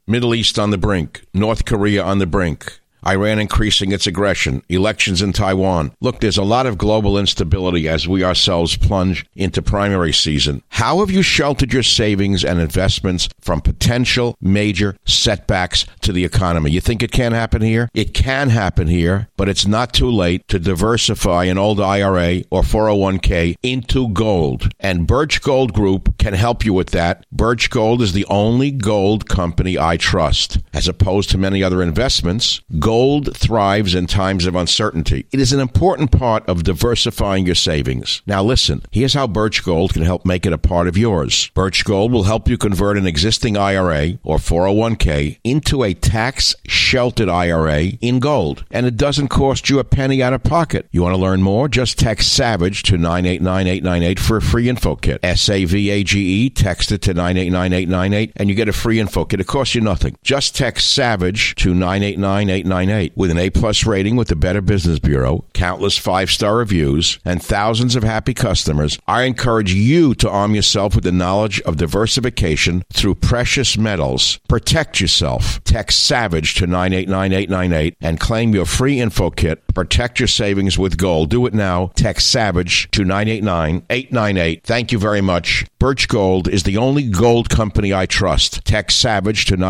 Middle East on the brink. North Korea on the brink. Iran increasing its aggression, elections in Taiwan. Look, there's a lot of global instability as we ourselves plunge into primary season. How have you sheltered your savings and investments from potential major setbacks to the economy? You think it can't happen here? It can happen here, but it's not too late to diversify an old IRA or 401k into gold. And Birch Gold Group can help you with that. Birch Gold is the only gold company I trust. As opposed to many other investments, gold thrives in times of uncertainty. It is an important part of diversifying your savings. Now listen, here's how Birch Gold can help make it a part of yours. Birch Gold will help you convert an existing IRA or 401k into a tax-sheltered IRA in gold. And it doesn't cost you a penny out of pocket. You want to learn more? Just text SAVAGE to 989898 for a free info kit. SAVAGE, text it to 989898 and you get a free info kit. It costs you nothing. Just text SAVAGE to 989898. With an A-plus rating with the Better Business Bureau, countless 5-star reviews, and thousands of happy customers, I encourage you to arm yourself with the knowledge of diversification through precious metals. Protect yourself. Text SAVAGE to 989898 and claim your free info kit. Protect your savings with gold. Do it now. Text SAVAGE to 989898. Thank you very much. Birch Gold is the only gold company I trust. Text SAVAGE to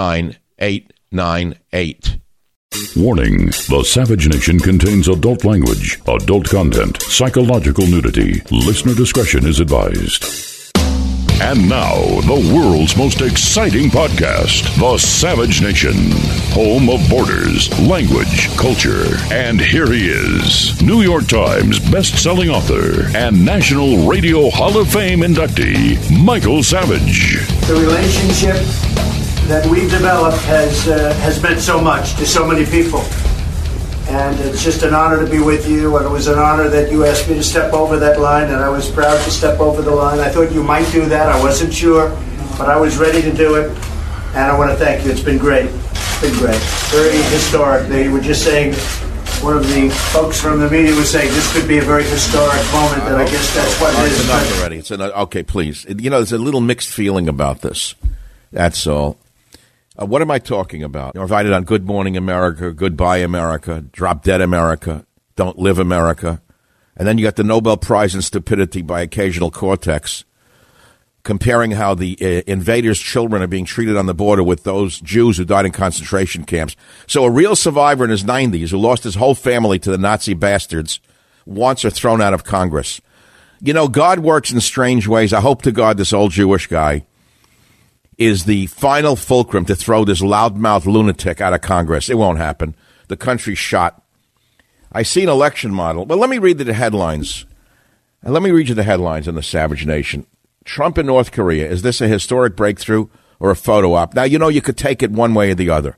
989898. Warning, the Savage Nation contains adult language, adult content, psychological nudity. Listener discretion is advised. And now, the world's most exciting podcast, The Savage Nation, home of borders, language, culture. And here he is, New York Times best-selling author and National Radio Hall of Fame inductee, Michael Savage. The relationship that we've developed has meant so much to so many people. And it's just an honor to be with you, and it was an honor that you asked me to step over that line, and I was proud to step over the line. I thought you might do that. I wasn't sure, but I was ready to do it, and I want to thank you. It's been great. It's been great. Very historic. They were just saying, one of the folks from the media was saying this could be a very historic moment, and I guess that's what it is. It's enough already. Okay, please. You know, there's a little mixed feeling about this. That's all. What am I talking about? You're invited on Good Morning America, Goodbye America, Drop Dead America, Don't Live America. And then you got the Nobel Prize in Stupidity by Occasional Cortex, comparing how the invaders' children are being treated on the border with those Jews who died in concentration camps. So a real survivor in his 90s who lost his whole family to the Nazi bastards wants her thrown out of Congress. You know, God works in strange ways. I hope to God this old Jewish guy is the final fulcrum to throw this loudmouth lunatic out of Congress. It won't happen. The country's shot. I see an election model. Well, let me read the headlines. Let me read you the headlines in the Savage Nation. Trump in North Korea. Is this a historic breakthrough or a photo op? Now, you know, you could take it one way or the other.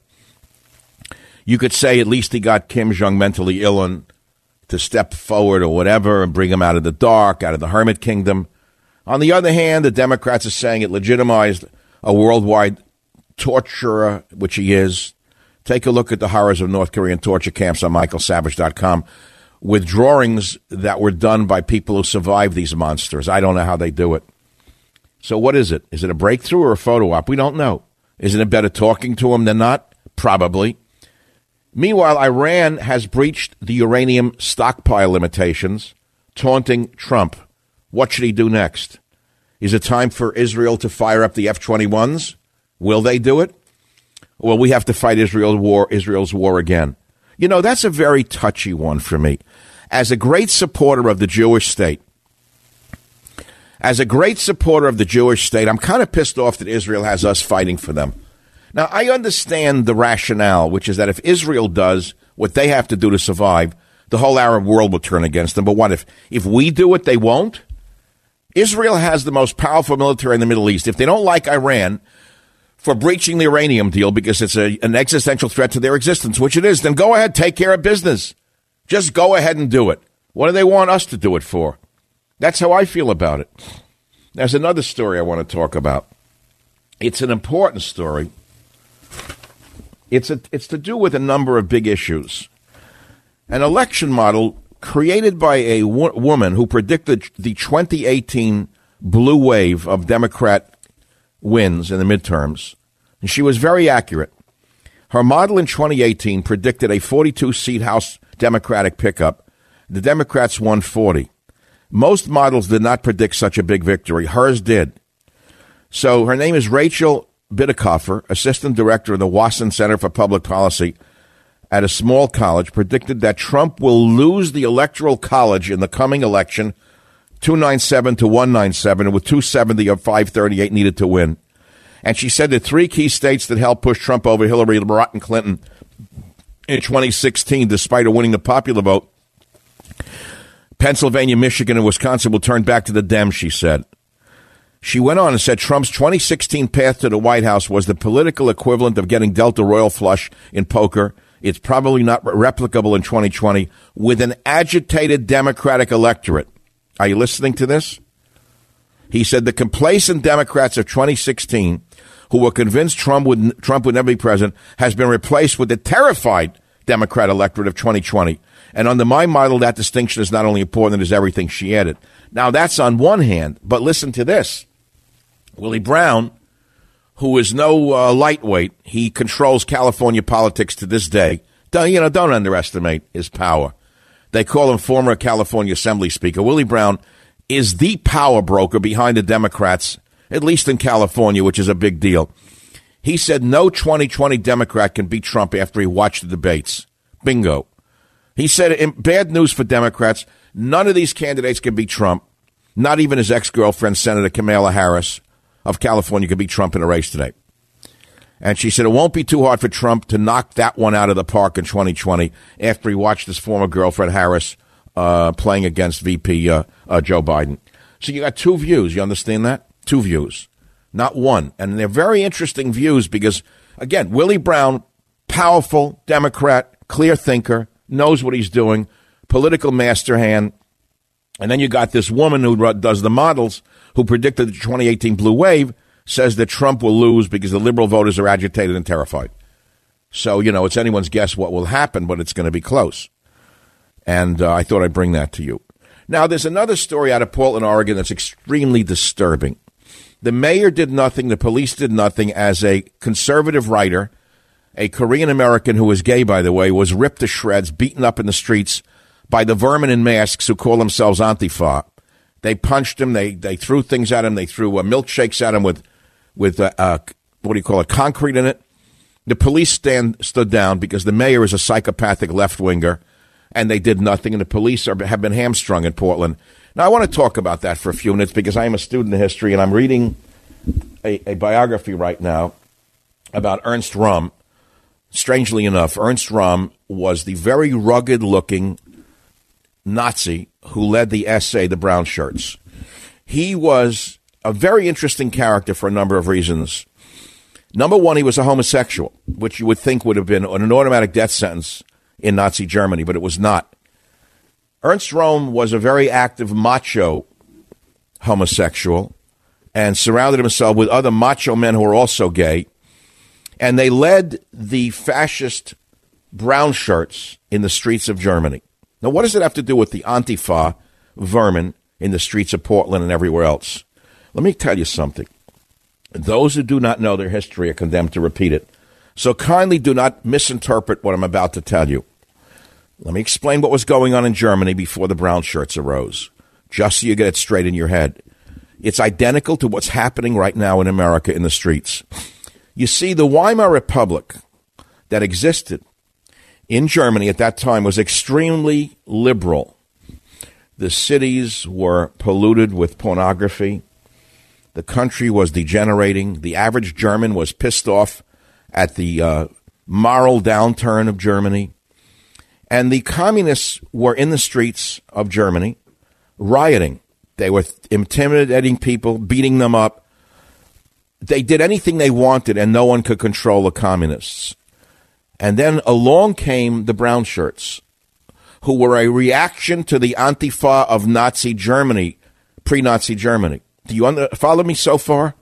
You could say at least he got Kim Jong mentally ill and to step forward or whatever and bring him out of the dark, out of the hermit kingdom. On the other hand, the Democrats are saying it legitimized a worldwide torturer, which he is. Take a look at the horrors of North Korean torture camps on michaelsavage.com with drawings that were done by people who survived these monsters. I don't know how they do it. So what is it? Is it a breakthrough or a photo op? We don't know. Isn't it better talking to him than not? Probably. Meanwhile, Iran has breached the uranium stockpile limitations, taunting Trump. What should he do next? Is it time for Israel to fire up the F-21s? Will they do it? Well, we have to fight Israel's war again. You know, that's a very touchy one for me. As a great supporter of the Jewish state, I'm kind of pissed off that Israel has us fighting for them. Now, I understand the rationale, which is that if Israel does what they have to do to survive, the whole Arab world will turn against them. But what if we do it, they won't? Israel has the most powerful military in the Middle East. If they don't like Iran for breaching the uranium deal because it's an existential threat to their existence, which it is, then go ahead, take care of business. Just go ahead and do it. What do they want us to do it for? That's how I feel about it. There's another story I want to talk about. It's an important story. It's to do with a number of big issues. An election model created by a woman who predicted the 2018 blue wave of Democrat wins in the midterms, And she was very accurate. Her model in 2018 predicted a 42-seat House Democratic pickup. The Democrats won 40. Most models did not predict such a big victory. Hers did. So her name is Rachel Bitecofer, assistant director of the Wasson Center for Public Policy at a small college, predicted that Trump will lose the Electoral College in the coming election, 297 to 197, with 270 of 538 needed to win. And she said that three key states that helped push Trump over Hillary and Clinton in 2016, despite her winning the popular vote, Pennsylvania, Michigan, and Wisconsin will turn back to the Dems, she said. She went on and said Trump's 2016 path to the White House was the political equivalent of getting dealt a royal flush in poker. It's probably not replicable in 2020 with an agitated Democratic electorate. Are you listening to this? He said the complacent Democrats of 2016, who were convinced Trump would never be president, has been replaced with the terrified Democrat electorate of 2020. And under my model, that distinction is not only important, it is everything, she added. Now, that's on one hand, but listen to this. Willie Brown, who is no lightweight, he controls California politics to this day. Don't underestimate his power. They call him former California Assembly Speaker. Willie Brown is the power broker behind the Democrats, at least in California, which is a big deal. He said no 2020 Democrat can beat Trump after he watched the debates. Bingo. He said, bad news for Democrats, none of these candidates can beat Trump. Not even his ex-girlfriend, Senator Kamala Harris of California, could beat Trump in a race today. And she said it won't be too hard for Trump to knock that one out of the park in 2020 after he watched his former girlfriend, Harris, playing against VP Joe Biden. So you got two views. You understand that? Two views, not one. And they're very interesting views because, again, Willie Brown, powerful Democrat, clear thinker, knows what he's doing, political master hand. And then you got this woman who does the models, who predicted the 2018 blue wave, says that Trump will lose because the liberal voters are agitated and terrified. So, it's anyone's guess what will happen, but it's going to be close. And I thought I'd bring that to you. Now, there's another story out of Portland, Oregon that's extremely disturbing. The mayor did nothing. The police did nothing. As a conservative writer, a Korean-American who was gay, by the way, was ripped to shreds, beaten up in the streets by the vermin in masks who call themselves Antifa. They punched him. They threw things at him. They threw milkshakes at him with concrete in it. The police stood down because the mayor is a psychopathic left-winger, and they did nothing, and the police have been hamstrung in Portland. Now, I want to talk about that for a few minutes because I am a student of history, and I'm reading a biography right now about Ernst Röhm. Strangely enough, Ernst Röhm was the very rugged-looking Nazi who led the SA, the Brown Shirts. He was a very interesting character for a number of reasons. Number one, he was a homosexual, which you would think would have been an automatic death sentence in Nazi Germany, but it was not. Ernst Röhm was a very active macho homosexual and surrounded himself with other macho men who were also gay. And they led the fascist Brown Shirts in the streets of Germany. Now, what does it have to do with the Antifa vermin in the streets of Portland and everywhere else? Let me tell you something. Those who do not know their history are condemned to repeat it. So kindly do not misinterpret what I'm about to tell you. Let me explain what was going on in Germany before the Brown Shirts arose, just so you get it straight in your head. It's identical to what's happening right now in America in the streets. You see, the Weimar Republic that existed in Germany at that time was extremely liberal. The cities were polluted with pornography. The country was degenerating. The average German was pissed off at the moral downturn of Germany. And the communists were in the streets of Germany rioting. They were intimidating people, beating them up. They did anything they wanted, and no one could control the communists. And then along came the Brown Shirts, who were a reaction to the Antifa of Nazi Germany, pre-Nazi Germany. Do you follow me so far?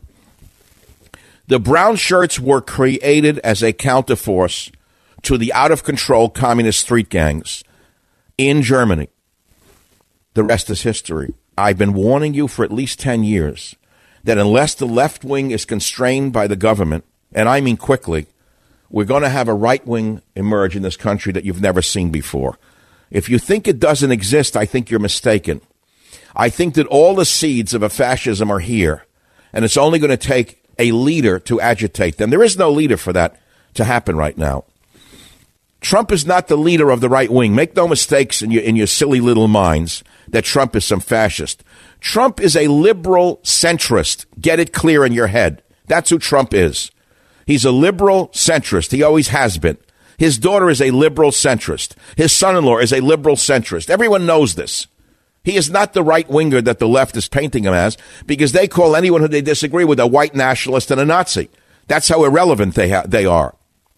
The Brown Shirts were created as a counterforce to the out-of-control communist street gangs in Germany. The rest is history. I've been warning you for at least 10 years that unless the left wing is constrained by the government, and I mean quickly, we're going to have a right wing emerge in this country that you've never seen before. If you think it doesn't exist, I think you're mistaken. I think that all the seeds of a fascism are here, and it's only going to take a leader to agitate them. There is no leader for that to happen right now. Trump is not the leader of the right wing. Make no mistakes in your silly little minds that Trump is some fascist. Trump is a liberal centrist. Get it clear in your head. That's who Trump is. He's a liberal centrist. He always has been. His daughter is a liberal centrist. His son-in-law is a liberal centrist. Everyone knows this. He is not the right-winger that the left is painting him as, because they call anyone who they disagree with a white nationalist and a Nazi. That's how irrelevant they are.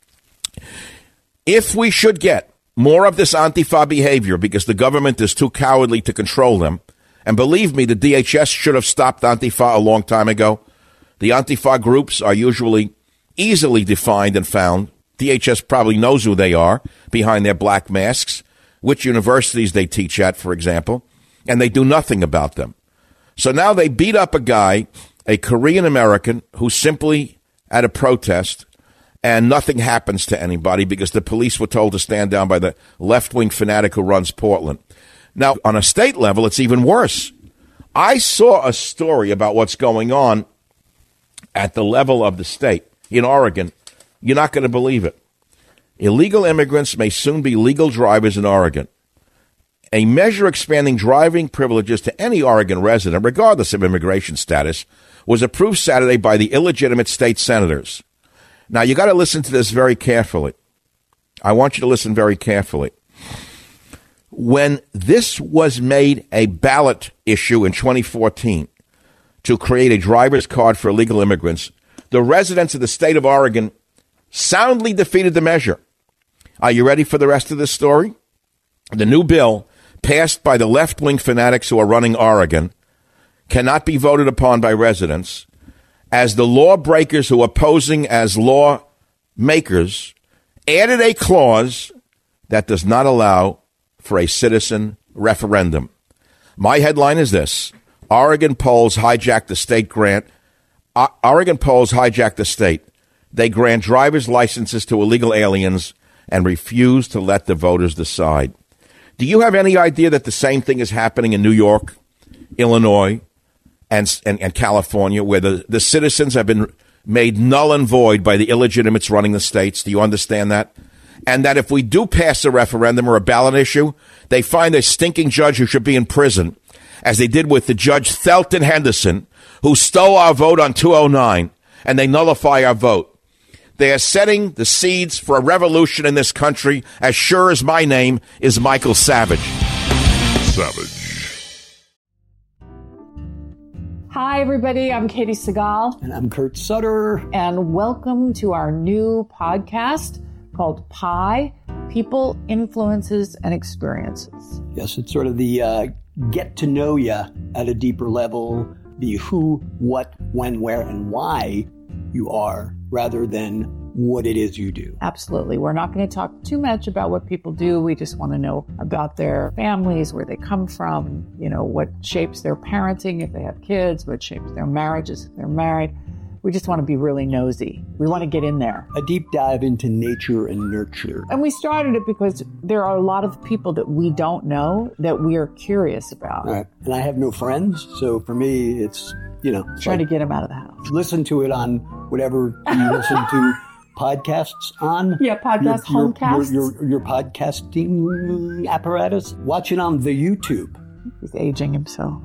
If we should get more of this Antifa behavior because the government is too cowardly to control them, and believe me, the DHS should have stopped Antifa a long time ago. The Antifa groups are usually easily defined and found. DHS probably knows who they are behind their black masks, which universities they teach at, for example, and they do nothing about them. So now they beat up a guy, a Korean American, who's simply at a protest, and nothing happens to anybody because the police were told to stand down by the left-wing fanatic who runs Portland. Now, on a state level, it's even worse. I saw a story about what's going on at the level of the state in Oregon. You're not going to believe it. Illegal immigrants may soon be legal drivers in Oregon. A measure expanding driving privileges to any Oregon resident, regardless of immigration status, was approved Saturday by the illegitimate state senators. Now, you got to listen to this very carefully. I want you to listen very carefully. When this was made a ballot issue in 2014 to create a driver's card for illegal immigrants, the residents of the state of Oregon soundly defeated the measure. Are you ready for the rest of this story? The new bill, passed by the left-wing fanatics who are running Oregon, cannot be voted upon by residents, as the lawbreakers who are posing as lawmakers added a clause that does not allow for a citizen referendum. My headline is this: Oregon polls hijacked the state grant. Oregon polls hijacked the state. They grant driver's licenses to illegal aliens and refuse to let the voters decide. Do you have any idea that the same thing is happening in New York, Illinois, and California, where the citizens have been made null and void by the illegitimates running the states? Do you understand that? And that if we do pass a referendum or a ballot issue, they find a stinking judge who should be in prison, as they did with the Judge Thelton Henderson, who stole our vote on 209, and they nullify our vote. They are setting the seeds for a revolution in this country as sure as my name is Michael Savage. Hi, everybody. I'm Katie Segal. And I'm Kurt Sutter. And welcome to our new podcast called PIE, People, Influences, and Experiences. Yes, it's sort of the get to know you at a deeper level, the who, what, when, where, and why you are, rather than what it is you do. Absolutely. We're not going to talk too much about what people do. We just want to know about their families, where they come from, you know, what shapes their parenting if they have kids, what shapes their marriages if they're married. We just want to be really nosy. We want to get in there. A deep dive into nature and nurture. And we started it because there are a lot of people that we don't know that we are curious about. Right. And I have no friends, so for me, it's, you know. Trying to get them out of the house. Listen to it on whatever you listen to podcasts on. Yeah, podcast homecasts. Your podcasting apparatus. Watch it on the YouTube. He's aging himself.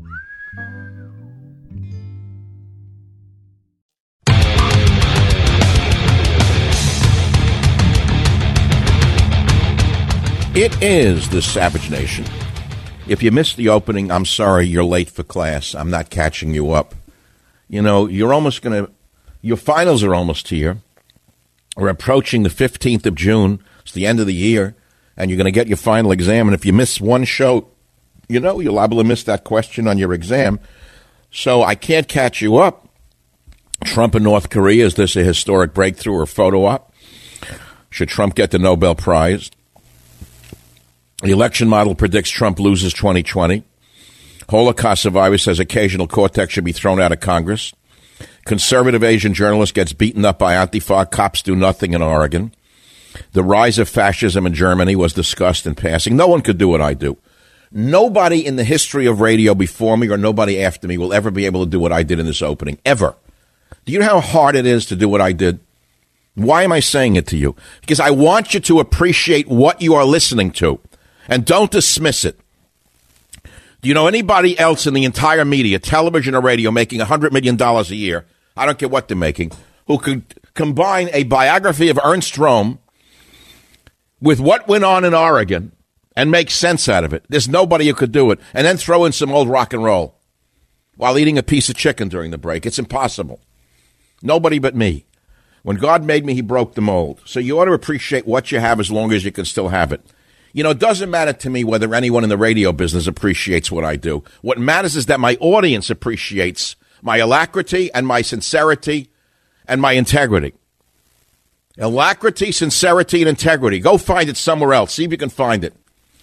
It is the Savage Nation. If you missed the opening, I'm sorry, you're late for class. I'm not catching you up. You know, you're almost going to, your finals are almost here. We're approaching the 15th of June. It's the end of the year, and you're going to get your final exam. And if you miss one show, you know, you're liable to miss that question on your exam. So I can't catch you up. Trump in North Korea, is this a historic breakthrough or photo op? Should Trump get the Nobel Prize? The election model predicts Trump loses 2020. Holocaust survivor says occasional Cortex should be thrown out of Congress. Conservative Asian journalist gets beaten up by Antifa. Cops do nothing in Oregon. The rise of fascism in Germany was discussed in passing. No one could do what I do. Nobody in the history of radio before me or nobody after me will ever be able to do what I did in this opening, ever. Do you know how hard it is to do what I did? Why am I saying it to you? Because I want you to appreciate what you are listening to and don't dismiss it. Do you know anybody else in the entire media, television or radio, making $100 million a year, I don't care what they're making, who could combine a biography of Ernst Röhm with what went on in Oregon and make sense out of it? There's nobody who could do it. And then throw in some old rock and roll while eating a piece of chicken during the break. It's impossible. Nobody but me. When God made me, he broke the mold. So you ought to appreciate what you have as long as you can still have it. You know, it doesn't matter to me whether anyone in the radio business appreciates what I do. What matters is that my audience appreciates my alacrity and my sincerity and my integrity. Alacrity, sincerity, and integrity. Go find it somewhere else. See if you can find it.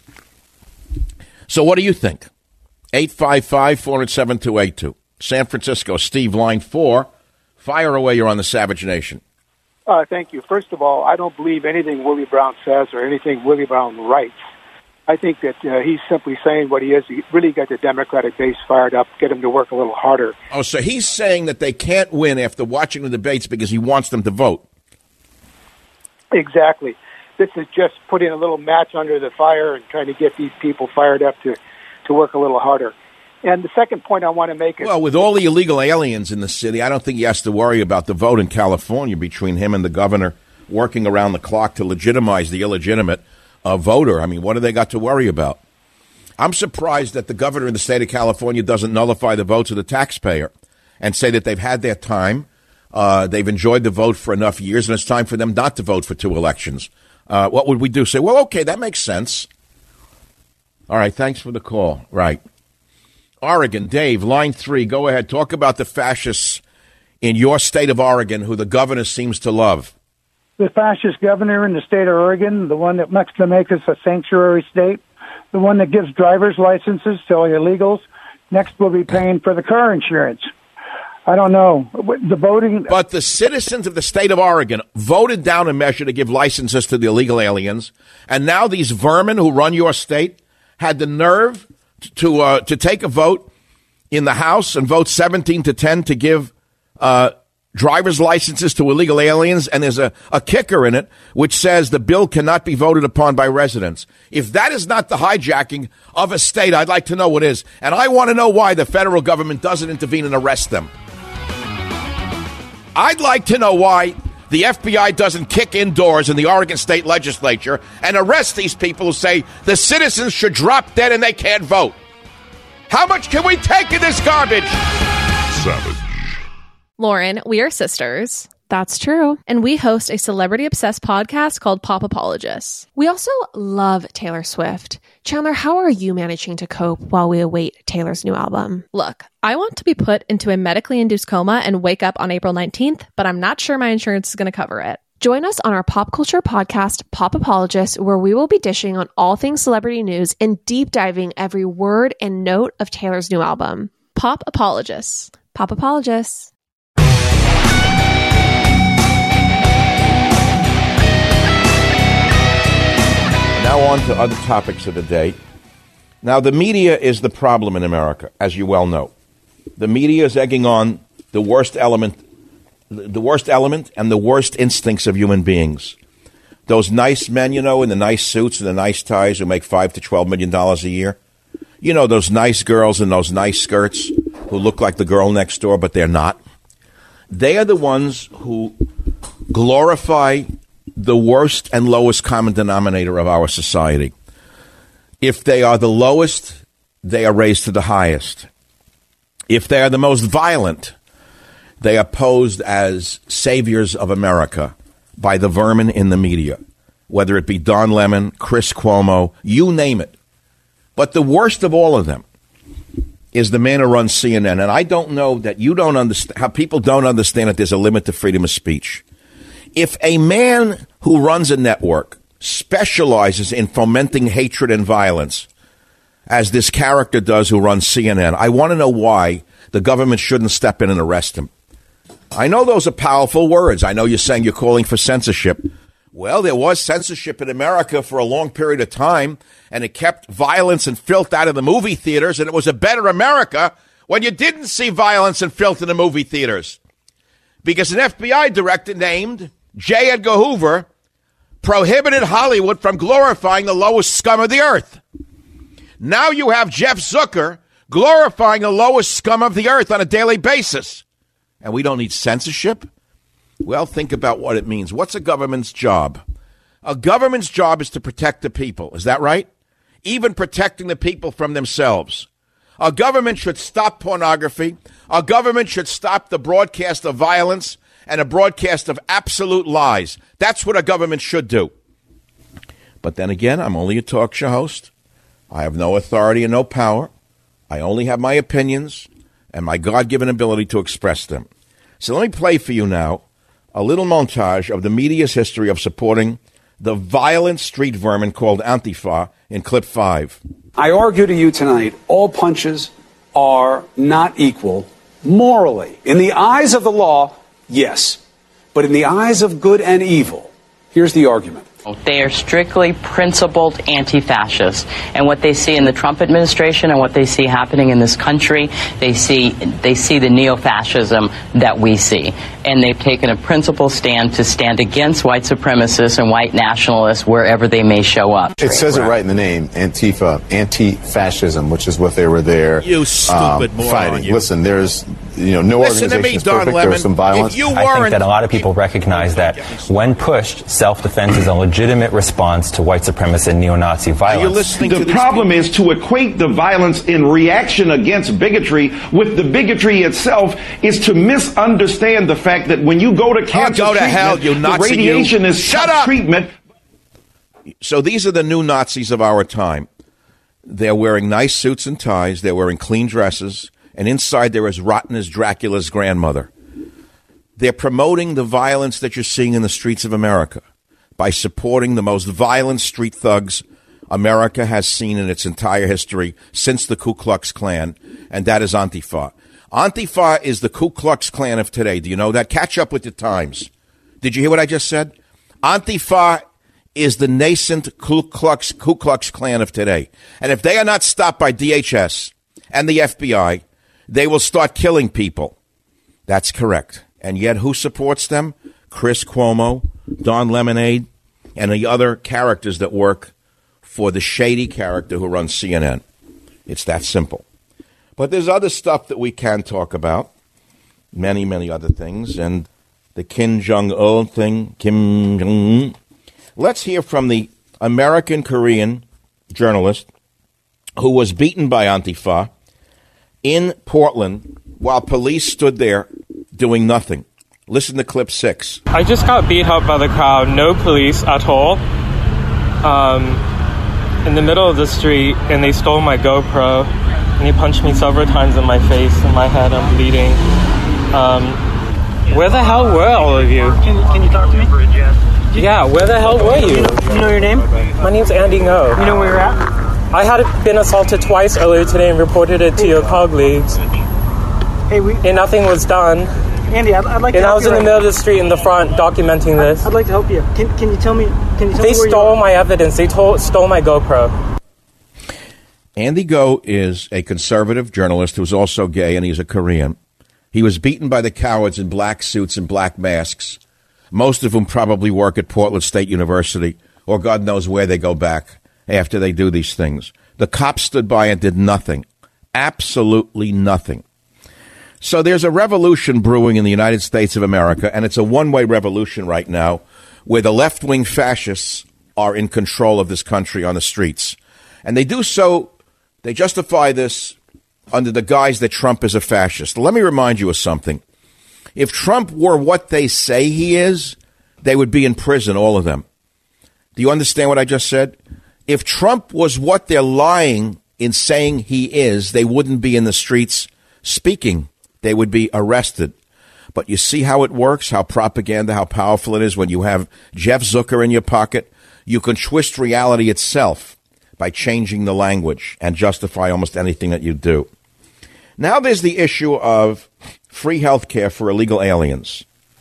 So what do you think? 855-407-282. San Francisco, Steve, line 4. Fire away. You're on the Savage Nation. Thank you. First of all, I don't believe anything Willie Brown says or anything Willie Brown writes. I think that he's simply saying what he is. He really got the Democratic base fired up, get them to work a little harder. Oh, so he's saying that they can't win after watching the debates because he wants them to vote. Exactly. This is just putting a little match under the fire and trying to get these people fired up to work a little harder. And the second point I want to make is... Well, with all the illegal aliens in the city, I don't think he has to worry about the vote in California between him and the governor working around the clock to legitimize the illegitimate voter. I mean, what do they got to worry about? I'm surprised that the governor in the state of California doesn't nullify the votes of the taxpayer and say that they've had their time, they've enjoyed the vote for enough years, and it's time for them not to vote for 2 elections. What would we do? Say, well, okay, that makes sense. All right, thanks for the call. Right. Oregon, Dave, line 3, go ahead. Talk about the fascists in your state of Oregon who the governor seems to love. The fascist governor in the state of Oregon, the one that wants to make us a sanctuary state, the one that gives driver's licenses to illegals. Next, we'll be paying for the car insurance. I don't know. The voting... But the citizens of the state of Oregon voted down a measure to give licenses to the illegal aliens, and now these vermin who run your state had the nerve to take a vote in the House and vote 17-10 to give driver's licenses to illegal aliens, and there's a kicker in it which says the bill cannot be voted upon by residents. If that is not the hijacking of a state, I'd like to know what is. And I want to know why the federal government doesn't intervene and arrest them. I'd like to know why the FBI doesn't kick indoors in the Oregon State Legislature and arrest these people who say the citizens should drop dead and they can't vote. How much can we take of this garbage? Savage. Lauren, we are sisters. That's true. And we host a celebrity-obsessed podcast called Pop Apologists. We also love Taylor Swift. Chandler, how are you managing to cope while we await Taylor's new album? Look, I want to be put into a medically induced coma and wake up on April 19th, but I'm not sure my insurance is going to cover it. Join us on our pop culture podcast, Pop Apologists, where we will be dishing on all things celebrity news and deep diving every word and note of Taylor's new album. Pop Apologists. Pop Apologists. Now on to other topics of the day. Now, the media is the problem in America, as you well know. The media is egging on the worst element and the worst instincts of human beings. Those nice men, you know, in the nice suits and the nice ties who make $5 to $12 million a year. You know, those nice girls in those nice skirts who look like the girl next door, but they're not. They are the ones who glorify the worst and lowest common denominator of our society. If they are the lowest, they are raised to the highest. If they are the most violent, they are posed as saviors of America by the vermin in the media, whether it be Don Lemon, Chris Cuomo, you name it. But the worst of all of them is the man who runs CNN. And I don't know that you don't understand, how people don't understand that there's a limit to freedom of speech. If a man who runs a network specializes in fomenting hatred and violence, as this character does who runs CNN, I want to know why the government shouldn't step in and arrest him. I know those are powerful words. I know you're saying you're calling for censorship. Well, there was censorship in America for a long period of time, and it kept violence and filth out of the movie theaters, and it was a better America when you didn't see violence and filth in the movie theaters. Because an FBI director named J. Edgar Hoover prohibited Hollywood from glorifying the lowest scum of the earth. Now you have Jeff Zucker glorifying the lowest scum of the earth on a daily basis. And we don't need censorship? Well, think about what it means. What's a government's job? A government's job is to protect the people. Is that right? Even protecting the people from themselves. A government should stop pornography. A government should stop the broadcast of violence and a broadcast of absolute lies. That's what a government should do. But then again, I'm only a talk show host. I have no authority and no power. I only have my opinions and my God-given ability to express them. So let me play for you now a little montage of the media's history of supporting the violent street vermin called Antifa in clip 5. I argue to you tonight, all punches are not equal morally. In the eyes of the law, yes. But in the eyes of good and evil, here's the argument. They are strictly principled anti-fascists. And what they see in the Trump administration and what they see happening in this country, they see the neo-fascism that we see. And they've taken a principled stand to stand against white supremacists and white nationalists wherever they may show up. It says it right in the name, Antifa, anti-fascism, which is what they were there you stupid moron, fighting. You. Listen, there's no organization is perfect. There's some violence. I think that a lot of people recognize that when pushed, self-defense is a legitimate response to white supremacist and neo-Nazi violence. The problem is to equate the violence in reaction against bigotry with the bigotry itself is to misunderstand the fact that when you go to cancer treatment, the radiation is treatment. So these are the new Nazis of our time. They're wearing nice suits and ties. They're wearing clean dresses. And inside they're as rotten as Dracula's grandmother. They're promoting the violence that you're seeing in the streets of America by supporting the most violent street thugs America has seen in its entire history since the Ku Klux Klan, and that is Antifa. Antifa is the Ku Klux Klan of today. Do you know that? Catch up with the times. Did you hear what I just said? Antifa is the nascent Ku Klux Klan of today. And if they are not stopped by DHS and the FBI, they will start killing people. That's correct. And yet who supports them? Chris Cuomo, Don Lemonade, and the other characters that work for the shady character who runs CNN. It's that simple. But there's other stuff that we can talk about. Many, many other things. And the Kim Jong-un thing, Kim Jong-un. Let's hear from the American-Korean journalist who was beaten by Antifa in Portland while police stood there doing nothing. Listen to clip 6. I just got beat up by the crowd. No police at all. In the middle of the street, and they stole my GoPro, and he punched me several times in my face and my head. I'm bleeding. Where the hell were all of you? Can you talk to me? Yeah, where the hell were you? You know your name? My name's Andy Ngo. You know where you're at? I had been assaulted twice earlier today and reported it to your colleagues. And nothing was done. Andy, I'd like to help you. And I was in the middle of the street in the front documenting this. I'd like to help you. Can you tell me? They stole my evidence. They stole my GoPro. Andy Ngo is a conservative journalist who's also gay, and he's a Korean. He was beaten by the cowards in black suits and black masks, most of whom probably work at Portland State University, or God knows where they go back after they do these things. The cops stood by and did nothing. Absolutely nothing. So there's a revolution brewing in the United States of America, and it's a one-way revolution right now where the left-wing fascists are in control of this country on the streets. And they do so, they justify this under the guise that Trump is a fascist. Let me remind you of something. If Trump were what they say he is, they would be in prison, all of them. Do you understand what I just said? If Trump was what they're lying in saying he is, they wouldn't be in the streets speaking. They would be arrested. But you see how it works, how propaganda, how powerful it is when you have Jeff Zucker in your pocket. You can twist reality itself by changing the language and justify almost anything that you do. Now there's the issue of free health care for illegal aliens.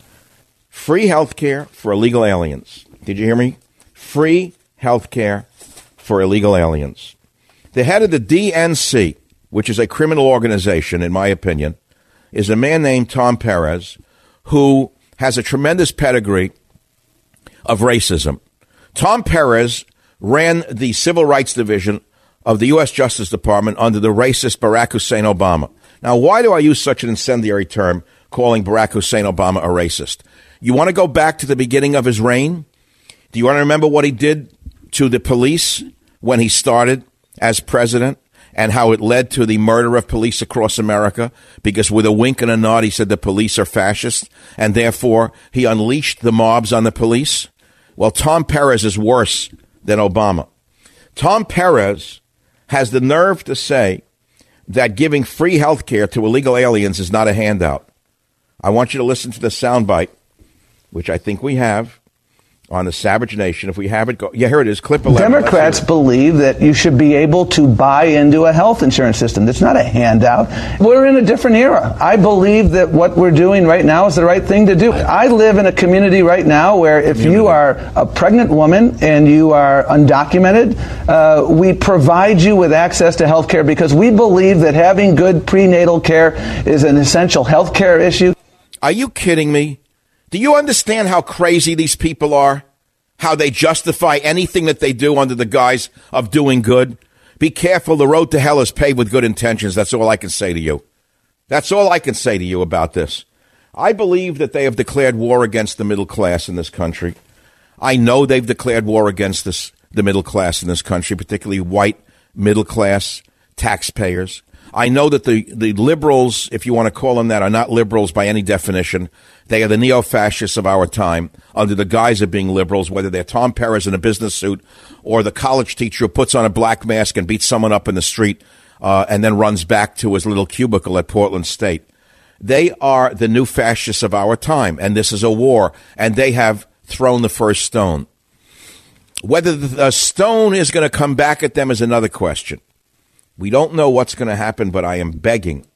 Free health care for illegal aliens. Did you hear me? Free health care for illegal aliens. The head of the DNC, which is a criminal organization, in my opinion, is a man named Tom Perez, who has a tremendous pedigree of racism. Tom Perez ran the Civil Rights Division of the U.S. Justice Department under the racist Barack Hussein Obama. Now, why do I use such an incendiary term, calling Barack Hussein Obama a racist? You want to go back to the beginning of his reign? Do you want to remember what he did to the police when he started as president and how it led to the murder of police across America? Because with a wink and a nod, he said the police are fascist, and therefore he unleashed the mobs on the police. Well, Tom Perez is worse than Obama. Tom Perez has the nerve to say that giving free health care to illegal aliens is not a handout. I want you to listen to the soundbite, which I think we have on the Savage Nation. If we have it, go. Yeah, here it is. Clip 11. Democrats believe that you should be able to buy into a health insurance system. That's not a handout. We're in a different era. I believe that what we're doing right now is the right thing to do. I live in a community right now where if you are a pregnant woman and you are undocumented, we provide you with access to health care because we believe that having good prenatal care is an essential health care issue. Are you kidding me? Do you understand how crazy these people are? How they justify anything that they do under the guise of doing good? Be careful. The road to hell is paved with good intentions. That's all I can say to you. That's all I can say to you about this. I believe that they have declared war against the middle class in this country. I know they've declared war against the middle class in this country, particularly white middle class taxpayers. I know that the liberals, if you want to call them that, are not liberals by any definition. They are the neo-fascists of our time under the guise of being liberals, whether they're Tom Perez in a business suit or the college teacher who puts on a black mask and beats someone up in the street and then runs back to his little cubicle at Portland State. They are the new fascists of our time, and this is a war, and they have thrown the first stone. Whether the stone is going to come back at them is another question. We don't know what's going to happen, but I am begging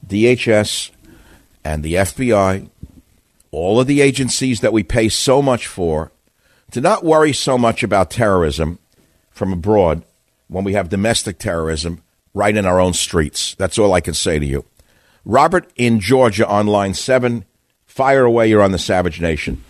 DHS and the FBI, all of the agencies that we pay so much for, to not worry so much about terrorism from abroad when we have domestic terrorism right in our own streets. That's all I can say to you. Robert in Georgia on line 7. Fire away. You're on the Savage Nation.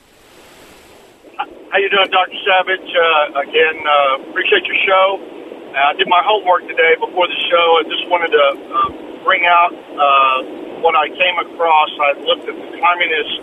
How you doing, Dr. Savage? Again, appreciate your show. I did my homework today before the show. I just wanted to bring out what I came across. I looked at the Communist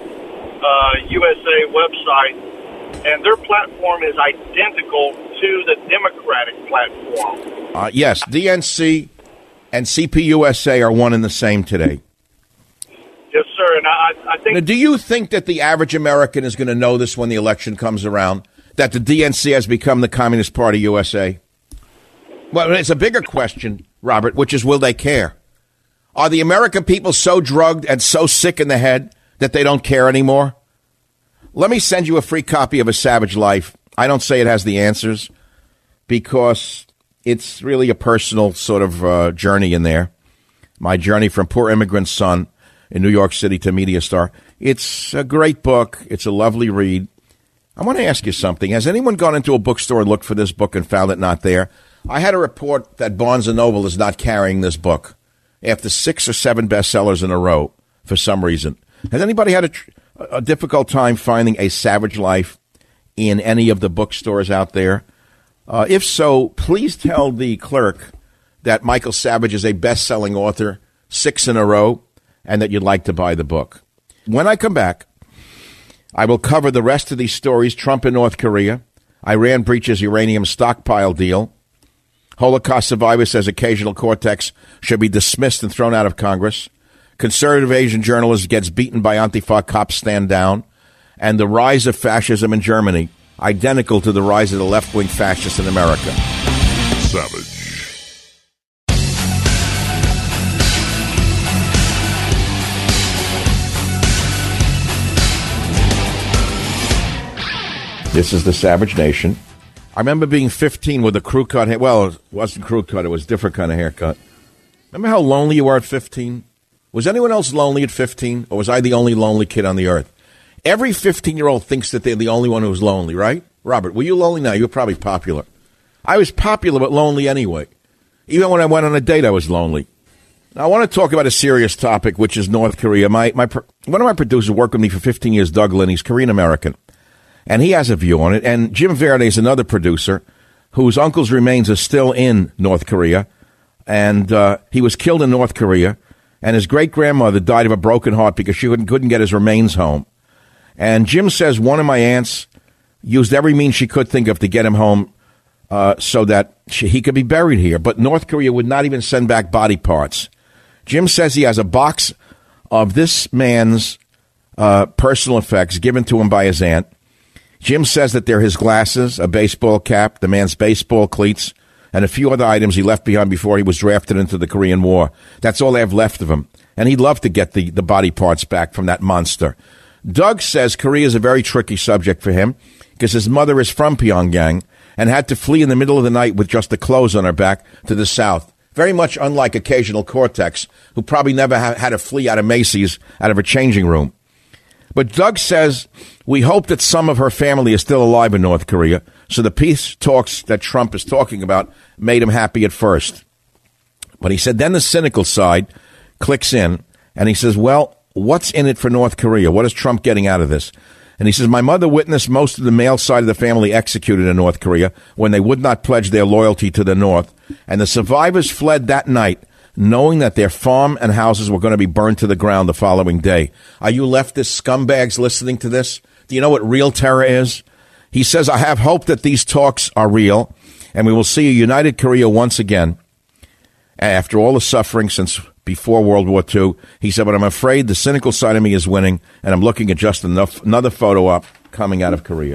USA website, and their platform is identical to the Democratic platform. Yes, DNC and CPUSA are one and the same today. Yes, sir. And I think. Now, do you think that the average American is going to know this when the election comes around, that the DNC has become the Communist Party USA? Well, it's a bigger question, Robert, which is, will they care? Are the American people so drugged and so sick in the head that they don't care anymore? Let me send you a free copy of A Savage Life. I don't say it has the answers because it's really a personal sort of journey in there. My journey from poor immigrant son in New York City to media star. It's a great book. It's a lovely read. I want to ask you something. Has anyone gone into a bookstore and looked for this book and found it not there? I had a report that Barnes & Noble is not carrying this book after 6 or 7 bestsellers in a row for some reason. Has anybody had a difficult time finding A Savage Life in any of the bookstores out there? If so, please tell the clerk that Michael Savage is a best-selling author, 6 in a row, and that you'd like to buy the book. When I come back, I will cover the rest of these stories. Trump in North Korea, Iran breaches uranium stockpile deal, Holocaust survivor says occasional Cortex should be dismissed and thrown out of Congress, conservative Asian journalist gets beaten by Antifa cops stand down, and the rise of fascism in Germany, identical to the rise of the left-wing fascists in America. Savage. This is the Savage Nation. I remember being 15 with a crew cut hair. Well, it wasn't crew cut. It was a different kind of haircut. Remember how lonely you were at 15? Was anyone else lonely at 15, or was I the only lonely kid on the earth? Every 15-year-old thinks that they're the only one who's lonely, right? Robert, were you lonely? No, you were probably popular. I was popular but lonely anyway. Even when I went on a date, I was lonely. Now, I want to talk about a serious topic, which is North Korea. One of my producers worked with me for 15 years, Doug Lynn. He's Korean-American, and he has a view on it. And Jim Verde is another producer whose uncle's remains are still in North Korea, and he was killed in North Korea, and his great-grandmother died of a broken heart because she couldn't get his remains home. And Jim says one of my aunts used every means she could think of to get him home so that he could be buried here. But North Korea would not even send back body parts. Jim says he has a box of this man's personal effects given to him by his aunt. Jim says that they're his glasses, a baseball cap, the man's baseball cleats, and a few other items he left behind before he was drafted into the Korean War. That's all they have left of him. And he'd love to get the body parts back from that monster. Doug says Korea is a very tricky subject for him because his mother is from Pyongyang and had to flee in the middle of the night with just the clothes on her back to the south. Very much unlike occasional Cortex, who probably never had to flee out of Macy's, out of her changing room. But Doug says, we hope that some of her family is still alive in North Korea, so the peace talks that Trump is talking about made him happy at first. But he said then the cynical side clicks in, and he says, well, what's in it for North Korea? What is Trump getting out of this? And he says, my mother witnessed most of the male side of the family executed in North Korea when they would not pledge their loyalty to the North. And the survivors fled that night, knowing that their farm and houses were going to be burned to the ground the following day. Are you leftist scumbags listening to this? Do you know what real terror is? He says, I have hope that these talks are real, and we will see a united Korea once again. After all the suffering since before World War II, he said, but I'm afraid the cynical side of me is winning, and I'm looking at just another photo op coming out of Korea.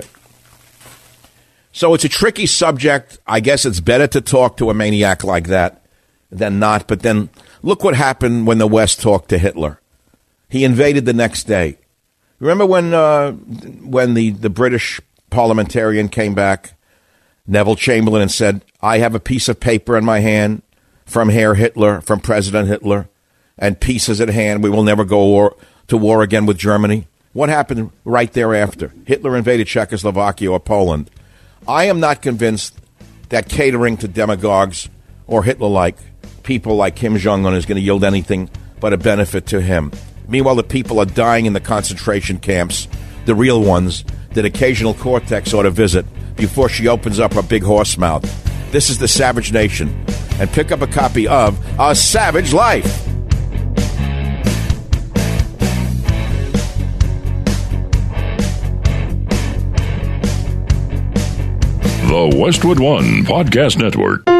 So it's a tricky subject. I guess it's better to talk to a maniac like that than not. But then look what happened when the West talked to Hitler. He invaded the next day. Remember when the British parliamentarian came back, Neville Chamberlain, and said, I have a piece of paper in my hand from Herr Hitler, from President Hitler, and peace is at hand. We will never go to war again with Germany. What happened right thereafter? Hitler invaded Czechoslovakia or Poland. I am not convinced that catering to demagogues or Hitler-like people like Kim Jong-un is going to yield anything but a benefit to him. Meanwhile, the people are dying in the concentration camps, the real ones that occasional Cortex ought to visit before she opens up her big horse mouth. This is the Savage Nation. And pick up a copy of A Savage Life. The Westwood One Podcast Network.